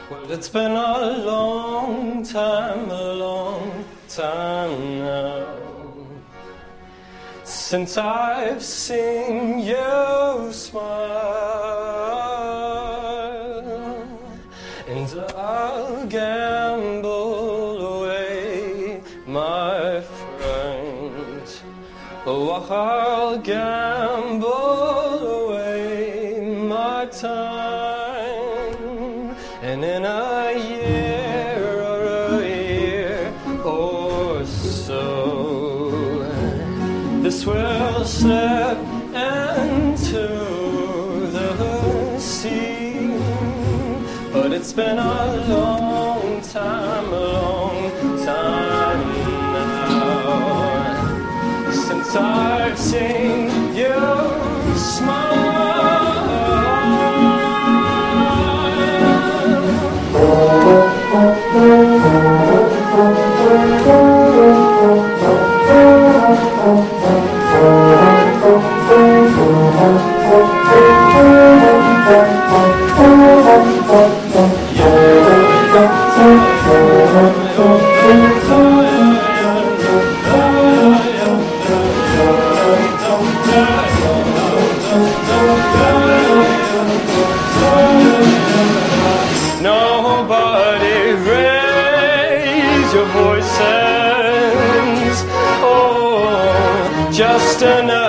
Well, it's been a long time now, since I've seen you smile, and I'll gamble away, my friend. Oh, I'll gamble away my time, and in a year or so, this will slip into the sea. But it's been a long time now, since I've seen you smile. Nobody raise your voices, oh, just enough.